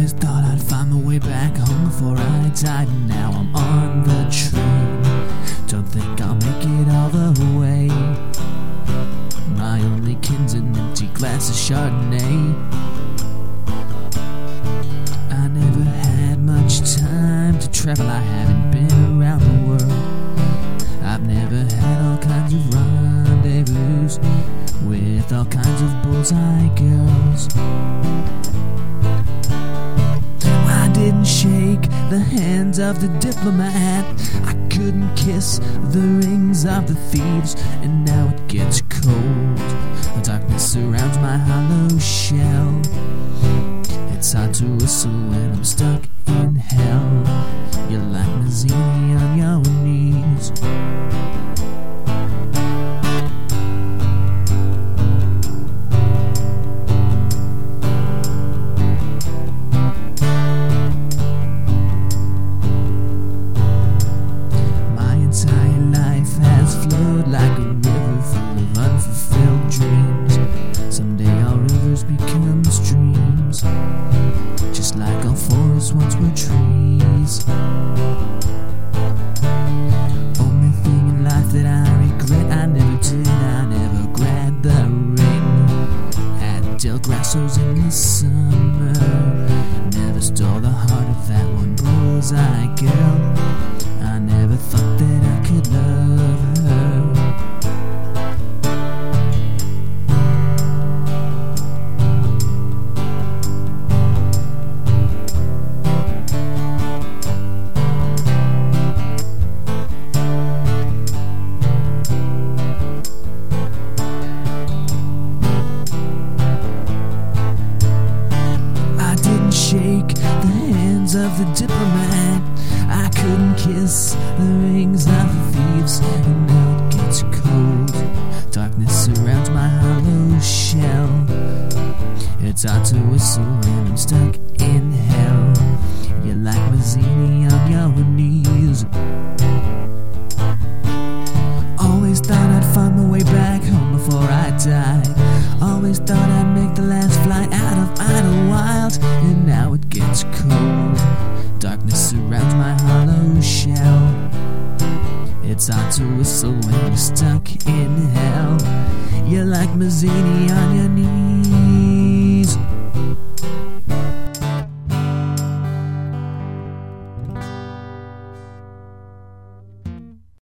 Always thought I'd find my way back home before I died, and now I'm on the train. Don't think I'll make it all the way. My only kin's an empty glass of Chardonnay. I never had much time to travel, I haven't been around the world. I've never had all kinds of rendezvous with all kinds of bullseye girls. I didn't shake the hands of the diplomat, I couldn't kiss the rings of the thieves, and now it gets cold. The darkness surrounds my hollow shell. It's hard to whistle when I'm stuck in hell. You're like Mazzini on your knees. My entire life has flowed like a river full of unfulfilled dreams. Someday all rivers become streams, just like all forests once were trees. Only thing in life that I regret, I never did, I never grabbed the ring at Del Grasso's in the summer. Never stole the heart of that one bullseye girl. I never thought that I could love her. Shake the hands of the diplomat, I couldn't kiss the rings of the thieves, and now it gets cold. Darkness surrounds my hollow shell. It's hard to whistle when I'm stuck in hell. You're like Mazzini on your knees. Always thought I'd find my way back home before I died. Always thought I'd make the last flight out of Idlewild, and now it gets cold. Darkness surrounds my hollow shell. It's hard to whistle when you're stuck in hell. You're like Mazzini on your knees.